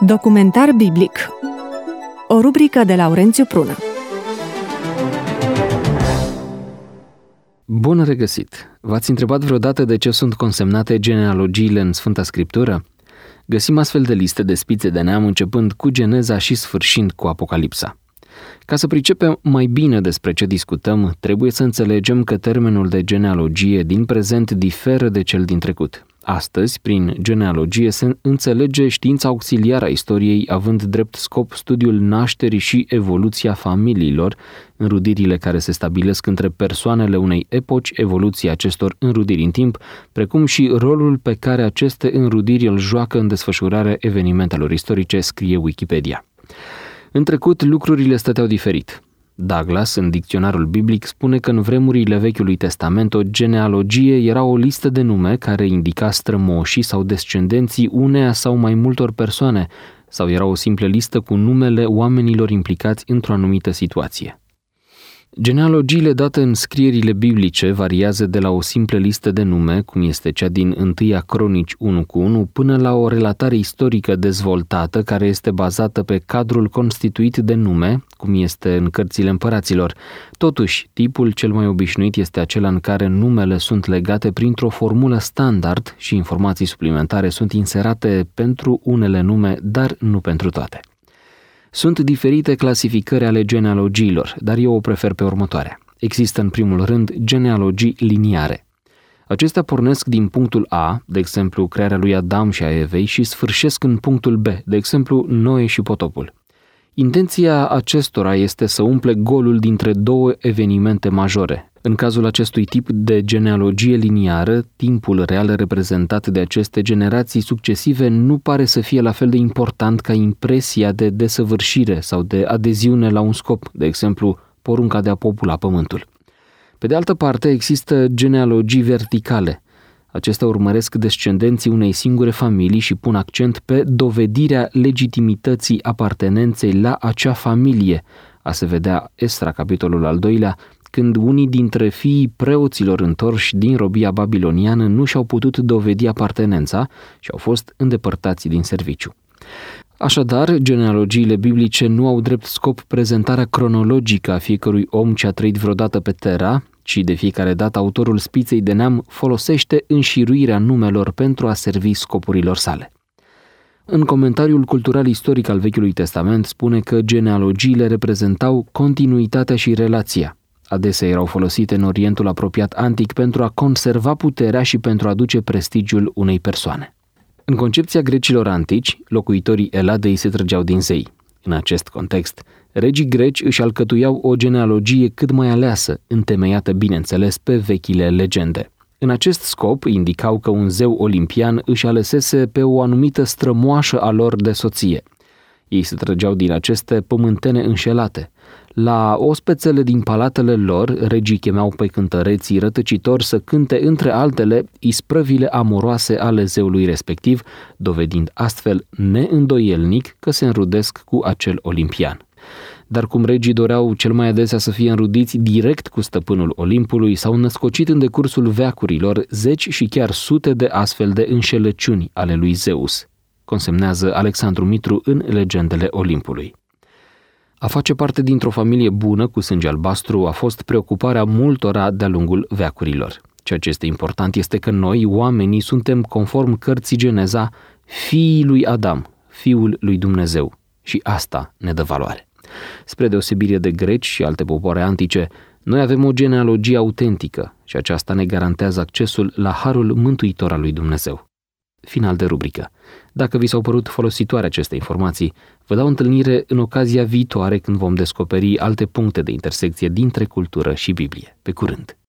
Documentar biblic. O rubrică de Laurențiu Prună. Bun regăsit! V-ați întrebat vreodată de ce sunt consemnate genealogiile în Sfânta Scriptură? Găsim astfel de liste de spițe de neam începând cu Geneza și sfârșind cu Apocalipsa. Ca să pricepem mai bine despre ce discutăm, trebuie să înțelegem că termenul de genealogie din prezent diferă de cel din trecut. Astăzi, prin genealogie se înțelege știința auxiliară a istoriei, având drept scop studiul nașterii și evoluția familiilor, înrudirile care se stabilesc între persoanele unei epoci, evoluția acestor înrudiri în timp, precum și rolul pe care aceste înrudiri îl joacă în desfășurarea evenimentelor istorice, scrie Wikipedia. În trecut, lucrurile stăteau diferit. Douglas, în dicționarul biblic, spune că în vremurile Vechiului Testament o genealogie era o listă de nume care indica strămoșii sau descendenții uneia sau mai multor persoane, sau era o simplă listă cu numele oamenilor implicați într-o anumită situație. Genealogiile date în scrierile biblice variază de la o simplă listă de nume, cum este cea din 1 Cronici 1:1, până la o relatare istorică dezvoltată care este bazată pe cadrul constituit de nume, cum este în cărțile împăraților. Totuși, tipul cel mai obișnuit este acela în care numele sunt legate printr-o formulă standard și informații suplimentare sunt inserate pentru unele nume, dar nu pentru toate. Sunt diferite clasificări ale genealogiilor, dar eu o prefer pe următoarea. Există în primul rând genealogii liniare. Acestea pornesc din punctul A, de exemplu crearea lui Adam și a Evei, și sfârșesc în punctul B, de exemplu Noe și potopul. Intenția acestora este să umple golul dintre două evenimente majore. În cazul acestui tip de genealogie liniară, timpul real reprezentat de aceste generații succesive nu pare să fie la fel de important ca impresia de desăvârșire sau de adeziune la un scop, de exemplu, porunca de a popula pământul. Pe de altă parte, există genealogii verticale. Acestea urmăresc descendenții unei singure familii și pun accent pe dovedirea legitimității apartenenței la acea familie, a se vedea Esra, capitolul al 2-lea, când unii dintre fiii preoților întorși din robia babiloniană nu și-au putut dovedi apartenența și au fost îndepărtați din serviciu. Așadar, genealogiile biblice nu au drept scop prezentarea cronologică a fiecărui om ce a trăit vreodată pe Terra, ci de fiecare dată autorul spiței de neam folosește înșiruirea numelor pentru a servi scopurilor sale. În comentariul cultural istoric al Vechiului Testament spune că genealogiile reprezentau continuitatea și relația. Adesea erau folosite în Orientul apropiat antic pentru a conserva puterea și pentru a aduce prestigiul unei persoane. În concepția grecilor antici, locuitorii Eladei se trăgeau din zei. În acest context, regii greci își alcătuiau o genealogie cât mai aleasă, întemeiată, bineînțeles, pe vechile legende. În acest scop, indicau că un zeu olimpian își alesese pe o anumită strămoașă a lor de soție. Ei se trăgeau din aceste pământene înșelate. La ospețele din palatele lor, regii chemeau pe cântăreții rătăcitori să cânte, între altele, isprăvile amoroase ale zeului respectiv, dovedind astfel neîndoielnic că se înrudesc cu acel olimpian. Dar cum regii doreau cel mai adesea să fie înrudiți direct cu stăpânul Olimpului, s-au născocit în decursul veacurilor zeci și chiar sute de astfel de înșelăciuni ale lui Zeus, consemnează Alexandru Mitru în Legendele Olimpului. A face parte dintr-o familie bună cu sânge albastru a fost preocuparea multora de-a lungul veacurilor. Ceea ce este important este că noi, oamenii, suntem, conform cărții Geneza, fiii lui Adam, fiul lui Dumnezeu, și asta ne dă valoare. Spre deosebire de greci și alte popoare antice, noi avem o genealogie autentică și aceasta ne garantează accesul la harul mântuitor al lui Dumnezeu. Final de rubrică. Dacă vi s-au părut folositoare aceste informații, vă dau întâlnire în ocazia viitoare când vom descoperi alte puncte de intersecție dintre cultură și Biblie. Pe curând!